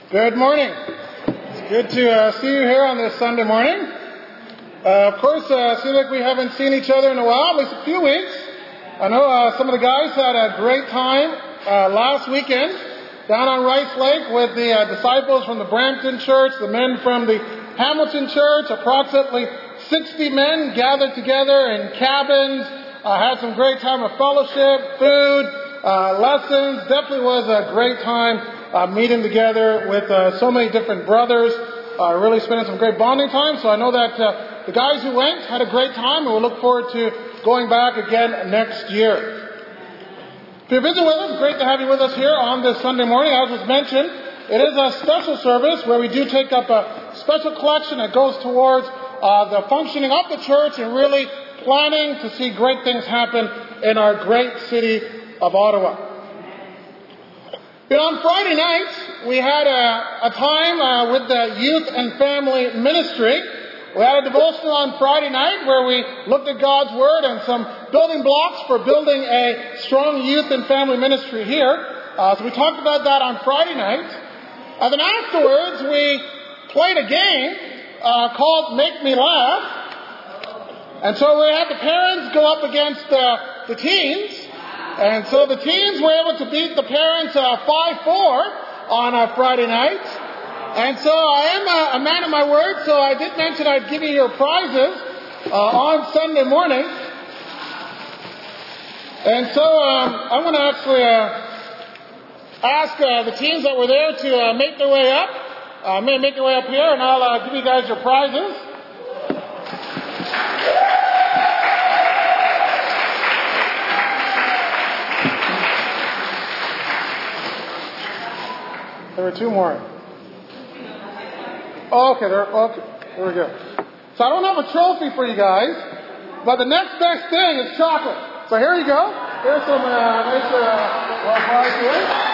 Good morning. It's good to see you here on this Sunday morning. Of course, it seems like we haven't seen each other in a while, at least a few weeks. I know some of the guys had a great time last weekend down on Rice Lake with the disciples from the Brampton Church, the men from the Hamilton Church. Approximately 60 men gathered together in cabins, had some great time of fellowship, food, lessons. Definitely was a great time meeting together with so many different brothers, really spending some great bonding time. So I know that the guys who went had a great time, and we'll look forward to going back again next year. If you're visiting with us, great to have you with us here on this Sunday morning. As was mentioned, it is a special service where we do take up a special collection that goes towards the functioning of the church and really planning to see great things happen in our great city of Ottawa. On Friday night, we had a time with the youth and family ministry. We had a devotional on Friday night where we looked at God's Word and some building blocks for building a strong youth and family ministry here. So we talked about that on Friday night. And then afterwards, we played a game called Make Me Laugh. And so we had the parents go up against the teens. And so the teens were able to beat the parents 5-4 on Friday night. And so I am a man of my word, so I did mention I'd give you your prizes on Sunday morning. And so I want to actually ask the teams that were there to make their way up. Make their way up here, and I'll give you guys your prizes. There were two more. Okay, there we go. So I don't have a trophy for you guys, but the next best thing is chocolate. So here you go. Here's some nice prize here.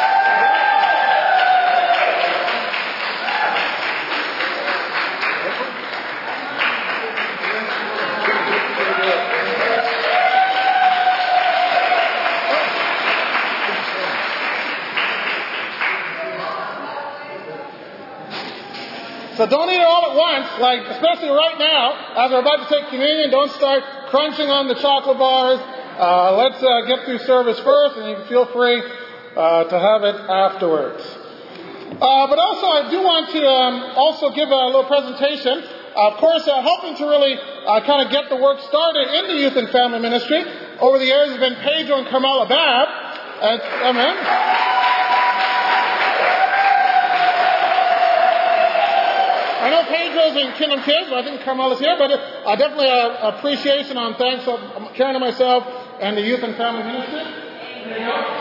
So don't eat it all at once, especially right now, as we're about to take communion. Don't start crunching on the chocolate bars. Let's get through service first, and you can feel free to have it afterwards. But also, I do want to also give a little presentation. Of course, helping to really kind of get the work started in the youth and family ministry. Over the years, has been Pedro and Carmela Babb. Amen. I know Pedro's in Kingdom Kids, but I think Carmela's here, but definitely appreciation on thanks of Karen and myself and the Youth and Family Ministry. There you go.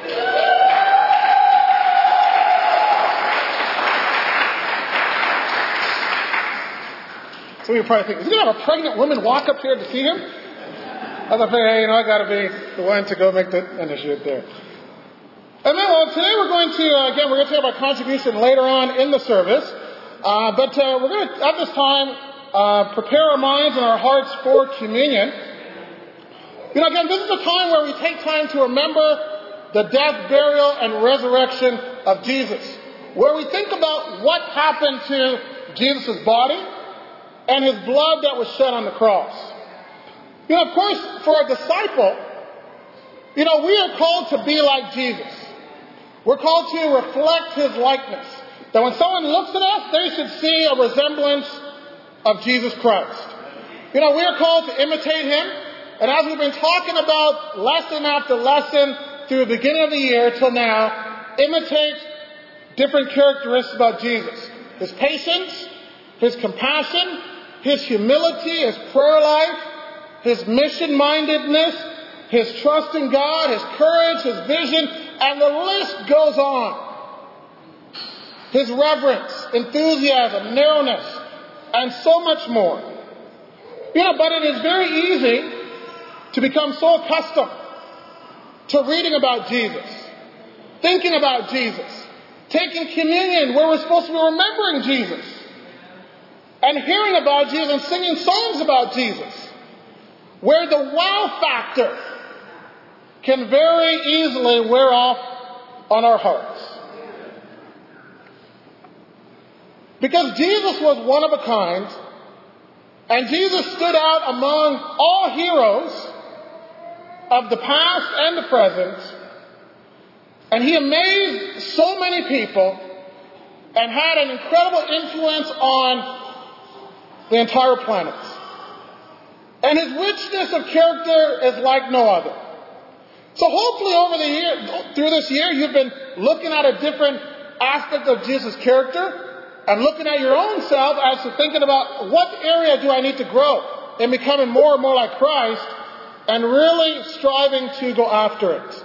So you're probably thinking, is he going to have a pregnant woman walk up here to see him? I thought, hey, I got to be the one to go make the initiative there. And then, today we're going to take up our contribution later on in the service. But we're going to, at this time, prepare our minds and our hearts for communion. Again, this is a time where we take time to remember the death, burial, and resurrection of Jesus. Where we think about what happened to Jesus' body and his blood that was shed on the cross. Of course, for a disciple, we are called to be like Jesus. We're called to reflect his likeness. That when someone looks at us, they should see a resemblance of Jesus Christ. We are called to imitate him. And as we've been talking about lesson after lesson through the beginning of the year till now, imitate different characteristics about Jesus. His patience, his compassion, his humility, his prayer life, his mission-mindedness, his trust in God, his courage, his vision, and the list goes on. His reverence, enthusiasm, narrowness, and so much more. But it is very easy to become so accustomed to reading about Jesus, thinking about Jesus, taking communion where we're supposed to be remembering Jesus, and hearing about Jesus and singing songs about Jesus, where the wow factor can very easily wear off on our hearts. Because Jesus was one of a kind, and Jesus stood out among all heroes of the past and the present, and he amazed so many people and had an incredible influence on the entire planet. And his richness of character is like no other. So hopefully through this year, you've been looking at a different aspect of Jesus' character and looking at your own self as to thinking about what area do I need to grow in becoming more and more like Christ and really striving to go after it.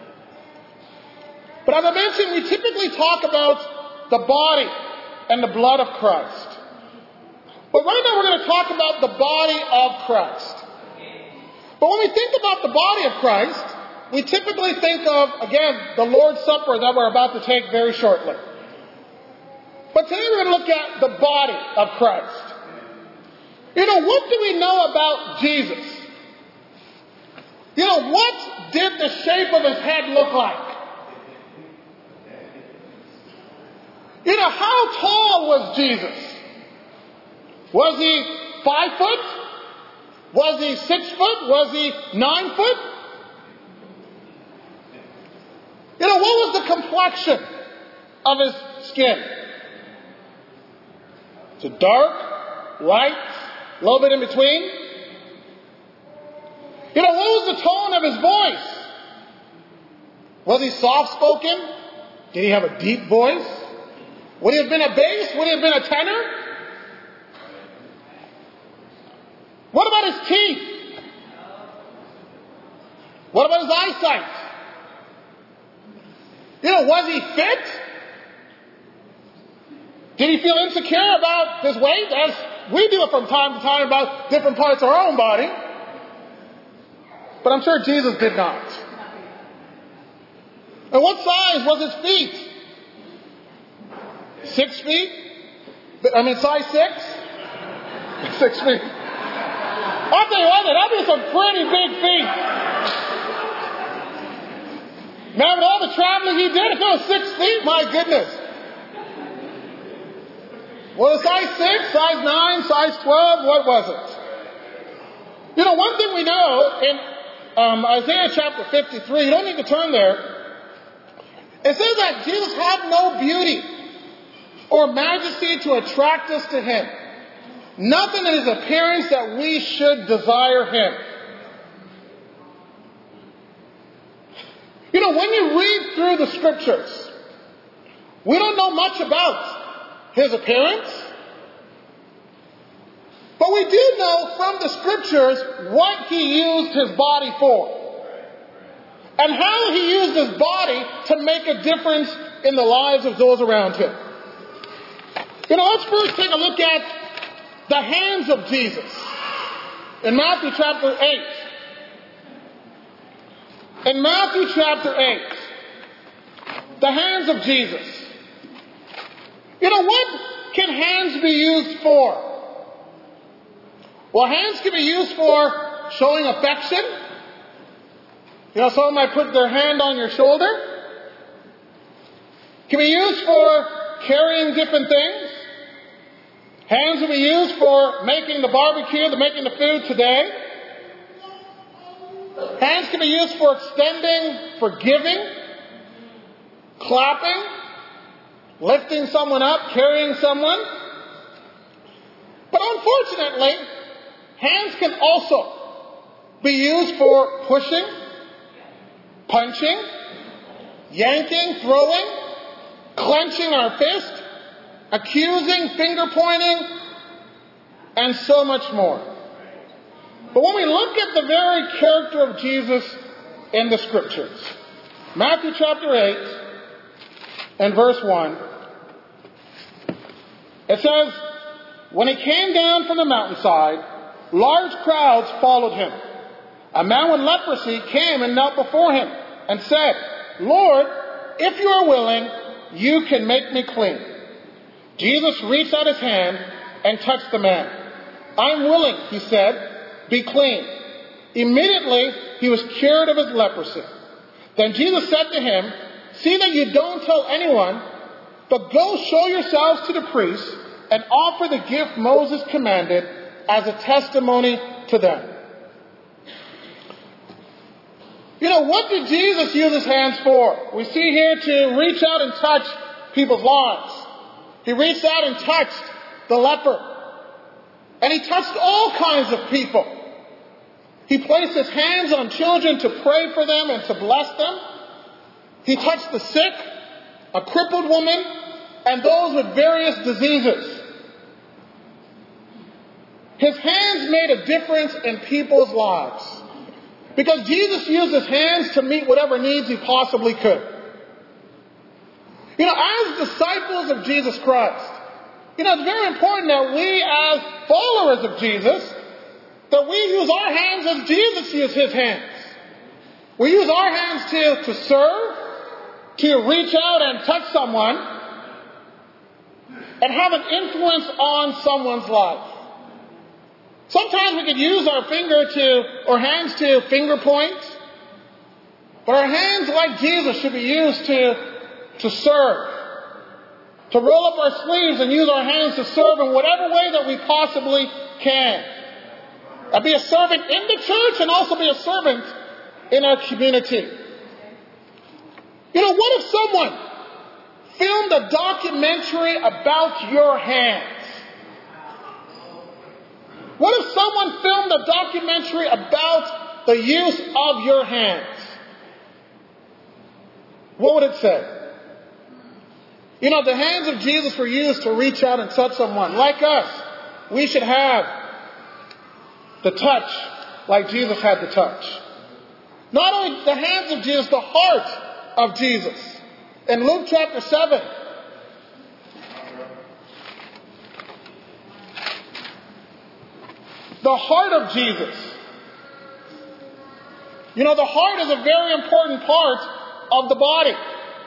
But as I mentioned, we typically talk about the body and the blood of Christ. But right now we're going to talk about the body of Christ. But when we think about the body of Christ, we typically think of, again, the Lord's Supper that we're about to take very shortly. But today we're going to look at the body of Christ. What do we know about Jesus? What did the shape of his head look like? How tall was Jesus? Was he 5 foot? Was he 6 foot? Was he 9 foot? What was the complexion of his skin? Is it dark, light, a little bit in between? What was the tone of his voice? Was he soft-spoken? Did he have a deep voice? Would he have been a bass? Would he have been a tenor? What about his teeth? What about his eyesight? Was he fit? Did he feel insecure about his weight, as we do it from time to time about different parts of our own body? But I'm sure Jesus did not. And what size was his feet? 6 feet? Size 6? 6 feet. I'll tell you what, that'd be some pretty big feet. Man, with all the traveling he did, if it was 6 feet, my goodness. Was it size 6, size 9, size 12? What was it? One thing we know in Isaiah chapter 53, you don't need to turn there. It says that Jesus had no beauty or majesty to attract us to him. Nothing in his appearance that we should desire him. When you read through the scriptures, we don't know much about his appearance. But we do know from the scriptures what he used his body for. And how he used his body to make a difference in the lives of those around him. Let's first take a look at the hands of Jesus. In Matthew chapter 8. In Matthew chapter 8. The hands of Jesus. What can hands be used for? Well, hands can be used for showing affection. Someone might put their hand on your shoulder. Can be used for carrying different things. Hands will be used for making the barbecue, making the food today. Hands can be used for extending, for giving, clapping, lifting someone up, carrying someone. But unfortunately, hands can also be used for pushing, punching, yanking, throwing, clenching our fist, accusing, finger pointing, and so much more. But when we look at the very character of Jesus in the scriptures, Matthew chapter 8 and verse 1, it says, when he came down from the mountainside, large crowds followed him. A man with leprosy came and knelt before him and said, Lord, if you are willing, you can make me clean. Jesus reached out his hand and touched the man. I'm willing, he said, be clean. Immediately, he was cured of his leprosy. Then Jesus said to him, see that you don't tell anyone, but go show yourselves to the priests and offer the gift Moses commanded as a testimony to them. What did Jesus use his hands for? We see here to reach out and touch people's lives. He reached out and touched the leper. And he touched all kinds of people. He placed his hands on children to pray for them and to bless them. He touched the sick, a crippled woman, and those with various diseases. His hands made a difference in people's lives. Because Jesus used his hands to meet whatever needs he possibly could. As disciples of Jesus Christ, it's very important that we as followers of Jesus, that we use our hands as Jesus used his hands. We use our hands to serve, to reach out and touch someone, and have an influence on someone's life. Sometimes we could use our hands to finger point, but our hands, like Jesus, should be used to serve, to roll up our sleeves and use our hands to serve in whatever way that we possibly can. And be a servant in the church and also be a servant in our community. What if someone filmed a documentary about your hands? What if someone filmed a documentary about the use of your hands? What would it say? The hands of Jesus were used to reach out and touch someone. Like us, we should have the touch like Jesus had the touch. Not only the hands of Jesus, the heart of Jesus. In Luke chapter 7, the heart of Jesus. The heart is a very important part of the body.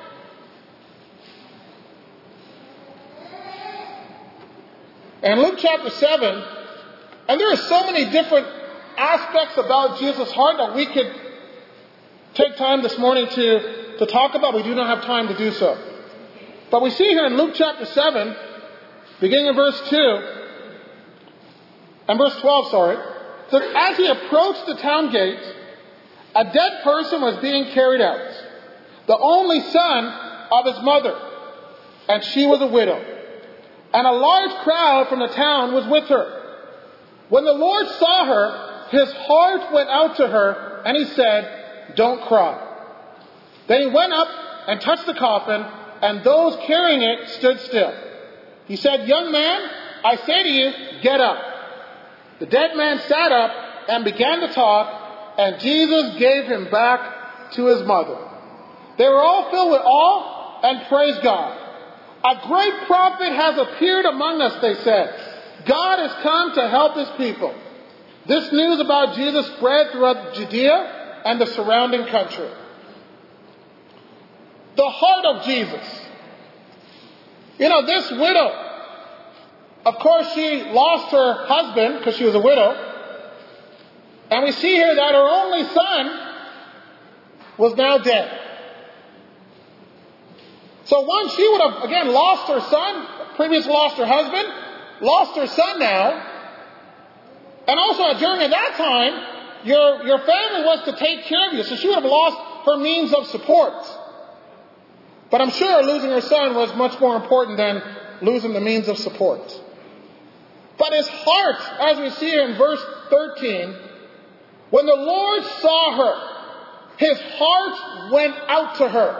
And Luke chapter 7, and there are so many different aspects about Jesus' heart that we could take time this morning to talk about. We do not have time to do so. But we see here in Luke chapter 7, beginning in verse 2, and verse 12, that as he approached the town gate, a dead person was being carried out, the only son of his mother, and she was a widow. And a large crowd from the town was with her. When the Lord saw her, his heart went out to her, and he said, "Don't cry." Then he went up and touched the coffin, and those carrying it stood still. He said, "Young man, I say to you, get up." The dead man sat up and began to talk, and Jesus gave him back to his mother. They were all filled with awe and praised God. "A great prophet has appeared among us," they said. "God has come to help his people." This news about Jesus spread throughout Judea and the surrounding country. The heart of Jesus. This widow, of course, she lost her husband because she was a widow. And we see here that her only son was now dead. So one, she would have, again, lost her son, previously lost her husband, lost her son now. And also, during that time, your family was to take care of you. So she would have lost her means of support. But I'm sure losing her son was much more important than losing the means of support. But his heart, as we see in verse 13, when the Lord saw her, his heart went out to her.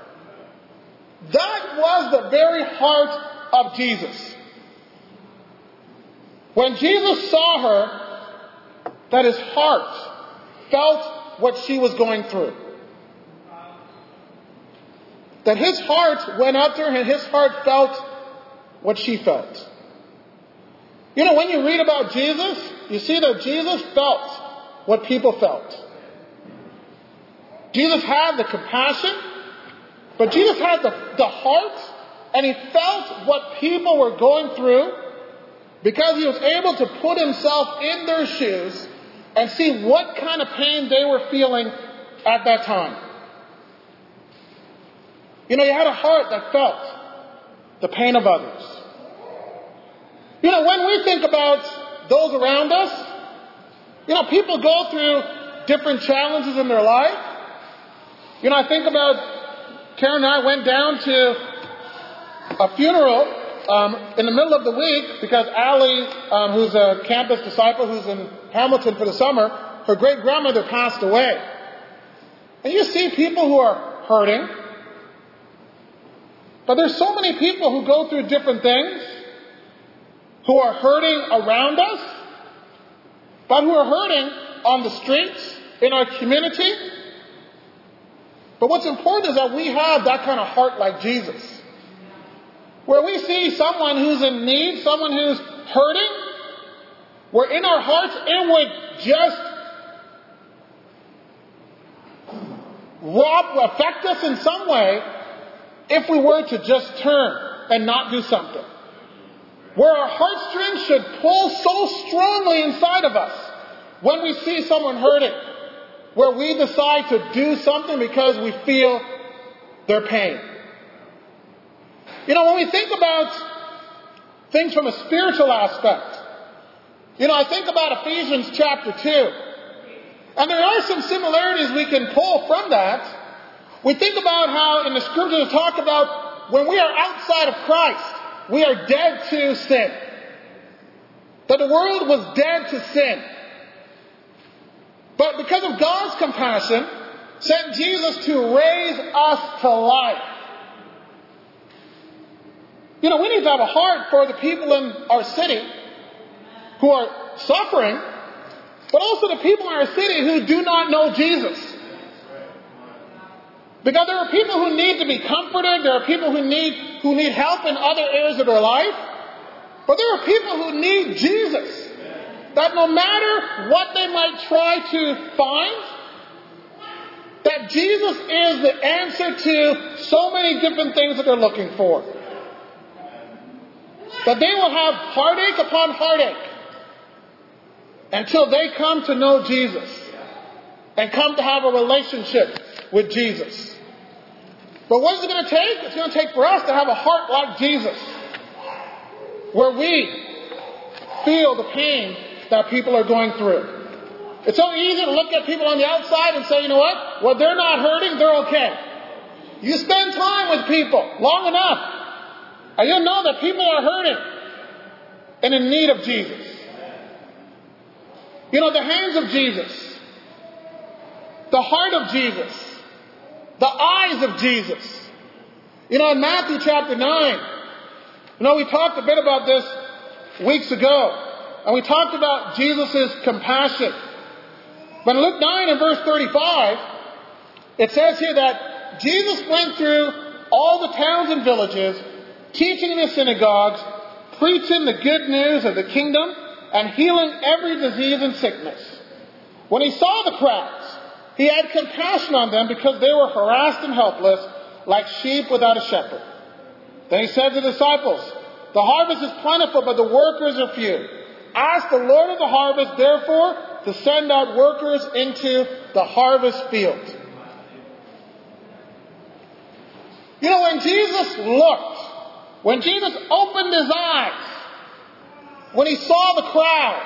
That was the very heart of Jesus. When Jesus saw her, that his heart felt what she was going through. That his heart went out to her and his heart felt what she felt. When you read about Jesus, you see that Jesus felt what people felt. Jesus had the compassion, but Jesus had the heart, and he felt what people were going through because he was able to put himself in their shoes and see what kind of pain they were feeling at that time. He had a heart that felt the pain of others. When we think about those around us, people go through different challenges in their life. I think about Karen and I went down to a funeral in the middle of the week because Allie, who's a campus disciple who's in Hamilton for the summer, her great-grandmother passed away. And you see people who are hurting. But there's so many people who go through different things, who are hurting around us, but who are hurting on the streets, in our community. But what's important is that we have that kind of heart like Jesus, where we see someone who's in need, someone who's hurting, where in our hearts it would just affect us in some way if we were to just turn and not do something. Where our heartstrings should pull so strongly inside of us when we see someone hurting, where we decide to do something because we feel their pain. When we think about things from a spiritual aspect, I think about Ephesians chapter 2. And there are some similarities we can pull from that. We think about how in the scriptures it talk about when we are outside of Christ, we are dead to sin. That the world was dead to sin. But because of God's compassion, sent Jesus to raise us to life. We need to have a heart for the people in our city who are suffering, but also the people in our city who do not know Jesus. Because there are people who need to be comforted, there are people who need help in other areas of their life, but there are people who need Jesus. That no matter what they might try to find, that Jesus is the answer to so many different things that they're looking for. That they will have heartache upon heartache until they come to know Jesus and come to have a relationship with Jesus. But what is it going to take? It's going to take for us to have a heart like Jesus, where we feel the pain that people are going through. It's so easy to look at people on the outside and say, you know what? Well, they're not hurting, they're okay. You spend time with people long enough, and you'll know that people are hurting and in need of Jesus. The hands of Jesus, the heart of Jesus, the eyes of Jesus. In Matthew chapter 9, we talked a bit about this weeks ago. And we talked about Jesus' compassion. But in Luke 9 and verse 35, it says here that Jesus went through all the towns and villages, teaching in the synagogues, preaching the good news of the kingdom, and healing every disease and sickness. When he saw the crowds, he had compassion on them because they were harassed and helpless, like sheep without a shepherd. Then he said to the disciples, "The harvest is plentiful, but the workers are few. Ask the Lord of the harvest, therefore, to send out workers into the harvest field." When Jesus looked, when Jesus opened his eyes, when he saw the crowd,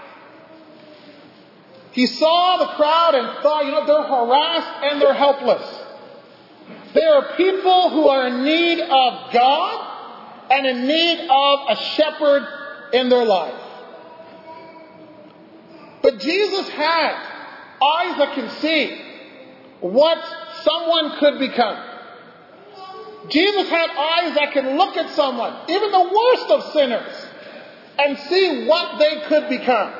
he saw the crowd and thought, they're harassed and they're helpless. They are people who are in need of God and in need of a shepherd in their life. But Jesus had eyes that can see what someone could become. Jesus had eyes that can look at someone, even the worst of sinners, and see what they could become.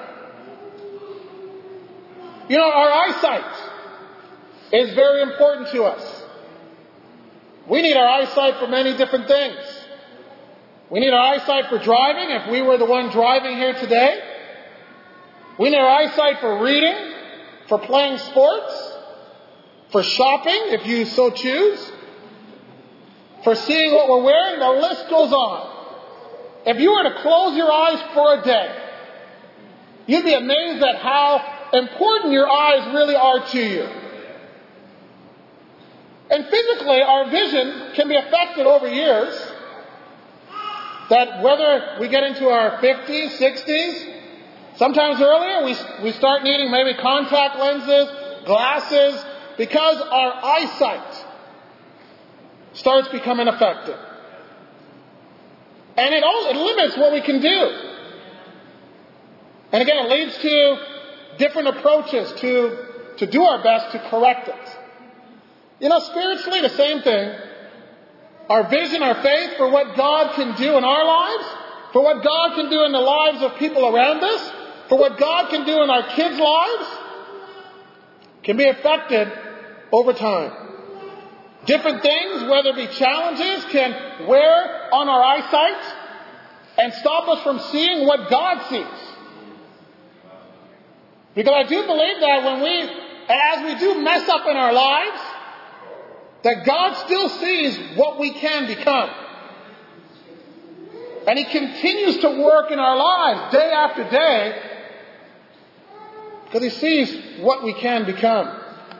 Our eyesight is very important to us. We need our eyesight for many different things. We need our eyesight for driving, if we were the one driving here today. We need our eyesight for reading, for playing sports, for shopping, if you so choose, for seeing what we're wearing. The list goes on. If you were to close your eyes for a day, you'd be amazed at how important your eyes really are to you. And physically, our vision can be affected over years. that whether we get into our 50s, 60s, sometimes earlier, we start needing maybe contact lenses, glasses, because our eyesight starts becoming affected. And it limits what we can do. And again, it leads to different approaches to do our best to correct it. You know, spiritually, the same thing. Our vision, our faith for what God can do in our lives, for what God can do in the lives of people around us, for what God can do in our kids' lives, can be affected over time. Different things, whether it be challenges, can wear on our eyesight and stop us from seeing what God sees. Because I do believe that as we do mess up in our lives, that God still sees what we can become. And He continues to work in our lives day after day because He sees what we can become.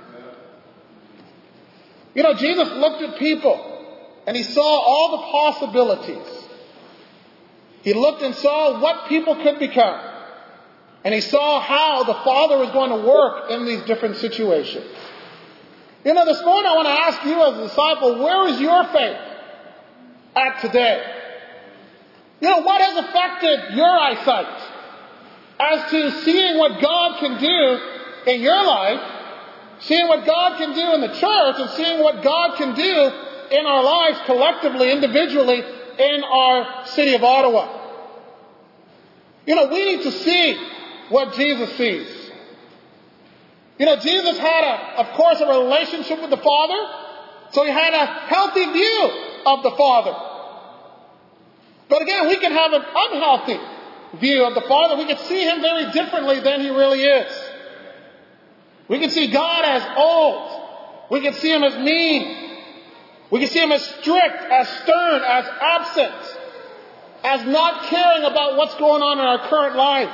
You know, Jesus looked at people and He saw all the possibilities. He looked and saw what people could become. And He saw how the Father was going to work in these different situations. You know, this morning I want to ask you as a disciple, where is your faith at today? You know, what has affected your eyesight as to seeing what God can do in your life, seeing what God can do in the church, and seeing what God can do in our lives collectively, individually, in our city of Ottawa? You know, we need to see what Jesus sees. You know, Jesus had, of course, a relationship with the Father, so He had a healthy view of the Father. But again, we can have an unhealthy view of the Father. We can see Him very differently than He really is. We can see God as old. We can see Him as mean. We can see Him as strict, as stern, as absent, as not caring about what's going on in our current life.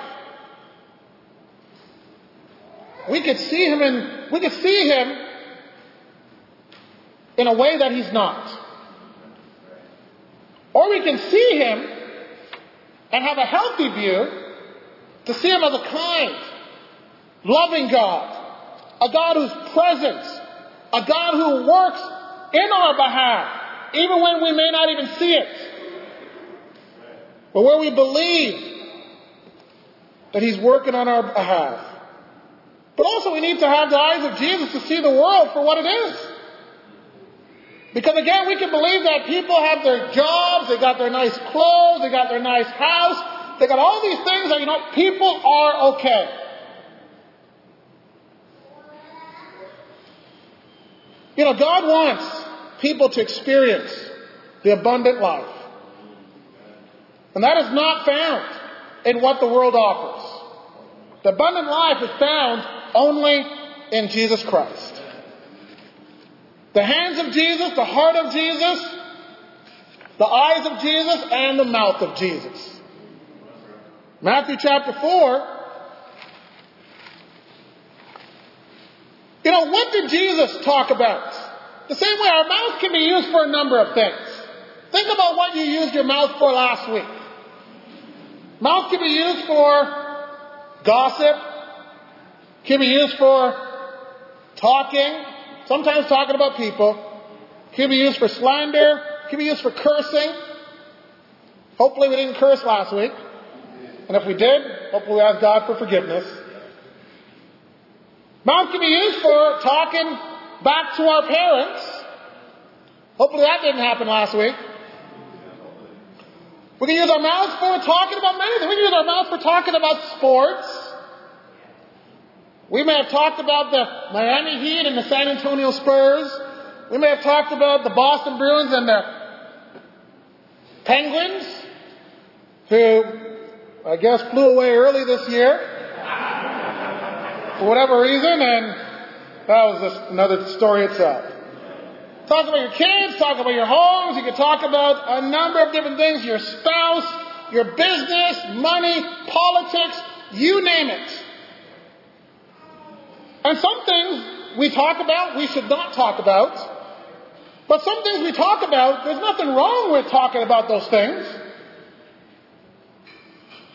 We could see Him in a way that He's not. Or we can see Him and have a healthy view to see Him as a kind, loving God, a God who's present, a God who works in our behalf, even when we may not even see it. But where we believe that He's working on our behalf. But also we need to have the eyes of Jesus to see the world for what it is. Because again, we can believe that people have their jobs, they got their nice clothes, they got their nice house, they got all these things that, you know, people are okay. You know, God wants people to experience the abundant life. And that is not found in what the world offers. The abundant life is found only in Jesus Christ. The hands of Jesus, the heart of Jesus, the eyes of Jesus, and the mouth of Jesus. Matthew chapter 4. You know, what did Jesus talk about? The same way our mouth can be used for a number of things. Think about what you used your mouth for last week. Mouth can be used for gossip, can be used for talking, sometimes talking about people, can be used for slander, can be used for cursing. Hopefully we didn't curse last week. And if we did, hopefully we ask God for forgiveness. Mouth can be used for talking back to our parents. Hopefully that didn't happen last week. We can use our mouths for talking about many things. We can use our mouths for talking about sports. We may have talked about the Miami Heat and the San Antonio Spurs. We may have talked about the Boston Bruins and the Penguins, who I guess flew away early this year for whatever reason, and that was just another story itself. Talk about your kids, talk about your homes, you can talk about a number of different things, your spouse, your business, money, politics, you name it. And some things we talk about, we should not talk about. But some things we talk about, there's nothing wrong with talking about those things.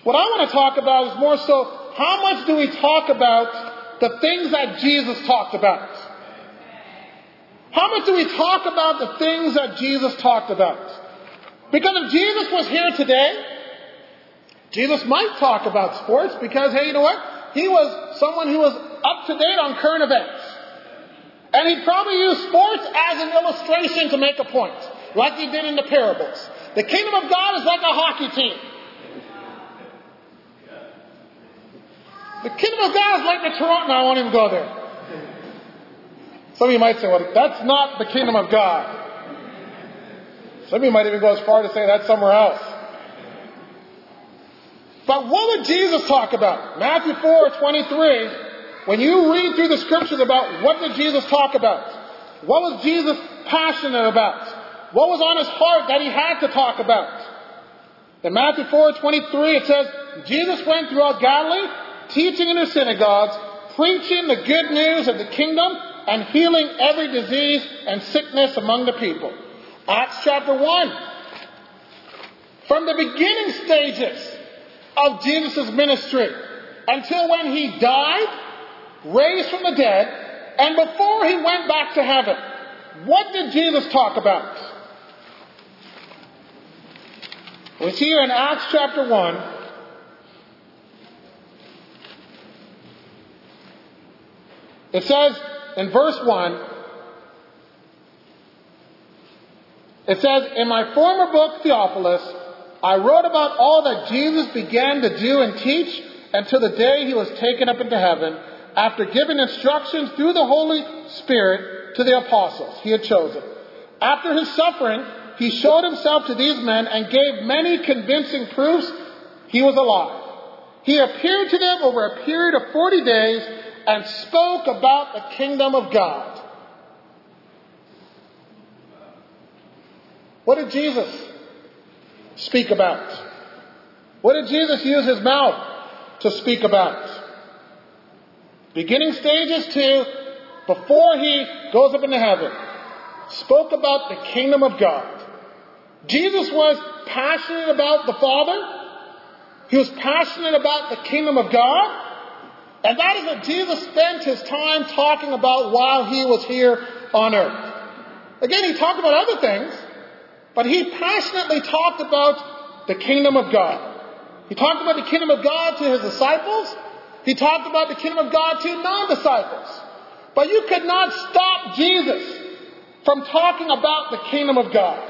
What I want to talk about is more so, how much do we talk about the things that Jesus talked about? How much do we talk about the things that Jesus talked about? Because if Jesus was here today, Jesus might talk about sports because, hey, you know what? He was someone who was up to date on current events. And he'd probably use sports as an illustration to make a point, like he did in the parables. The kingdom of God is like a hockey team. The kingdom of God is like the Toronto... No, I won't even go there. Some of you might say, well, that's not the kingdom of God. Some of you might even go as far to say that's somewhere else. But what would Jesus talk about? Matthew 4:23, when you read through the scriptures about what did Jesus talk about? What was Jesus passionate about? What was on his heart that he had to talk about? In Matthew 4:23 it says, Jesus went throughout Galilee, teaching in the synagogues, preaching the good news of the kingdom, and healing every disease and sickness among the people. Acts chapter 1. From the beginning stages of Jesus' ministry until when he died, raised from the dead, and before he went back to heaven, what did Jesus talk about? We see here in Acts chapter 1, it says in verse 1, it says, in my former book, Theophilus, I wrote about all that Jesus began to do and teach until the day he was taken up into heaven, after giving instructions through the Holy Spirit to the apostles he had chosen. After his suffering, he showed himself to these men and gave many convincing proofs he was alive. He appeared to them over a period of 40 days and spoke about the kingdom of God. What did Jesus speak about? What did Jesus use his mouth to speak about? Beginning stages to before he goes up into heaven. Spoke about the kingdom of God. Jesus was passionate about the Father. He was passionate about the kingdom of God. And that is what Jesus spent his time talking about while he was here on earth. Again, he talked about other things, but he passionately talked about the kingdom of God. He talked about the kingdom of God to his disciples. He talked about the kingdom of God to non-disciples. But you could not stop Jesus from talking about the kingdom of God.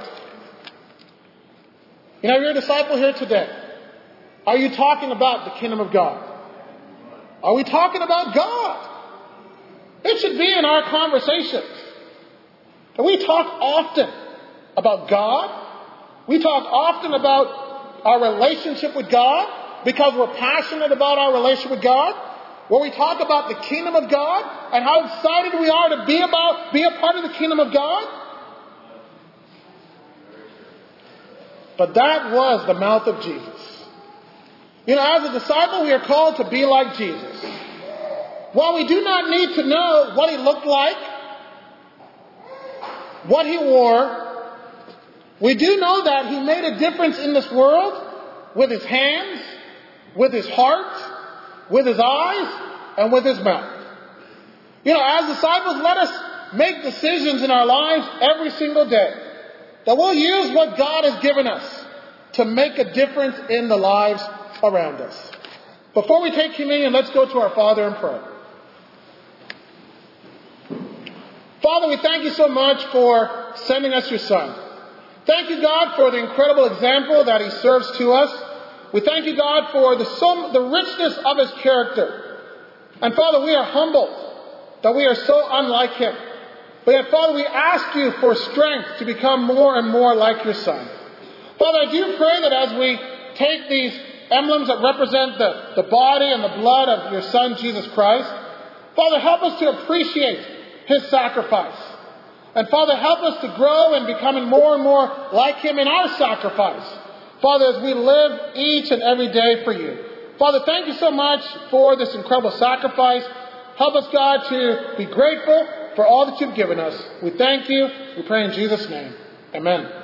You know, you're a disciple here today. Are you talking about the kingdom of God? Are we talking about God? It should be in our conversations. And we talk often about God. We talk often about our relationship with God because we're passionate about our relationship with God. Where we talk about the kingdom of God and how excited we are to be a part of the kingdom of God. But that was the mouth of Jesus. You know, as a disciple, we are called to be like Jesus. While we do not need to know what he looked like, what he wore, we do know that he made a difference in this world with his hands, with his heart, with his eyes, and with his mouth. You know, as disciples, let us make decisions in our lives every single day that we'll use what God has given us to make a difference in the lives around us. Before we take communion, let's go to our Father in prayer. Father, we thank you so much for sending us your Son. Thank you, God, for the incredible example that he serves to us. We thank you, God, for the richness of his character. And Father, we are humbled that we are so unlike him. But yet, Father, we ask you for strength to become more and more like your Son. Father, I do pray that as we take these emblems that represent the body and the blood of your Son, Jesus Christ, Father, help us to appreciate his sacrifice. And Father, help us to grow in becoming more and more like him in our sacrifice. Father, as we live each and every day for you. Father, thank you so much for this incredible sacrifice. Help us, God, to be grateful for all that you've given us. We thank you. We pray in Jesus' name. Amen.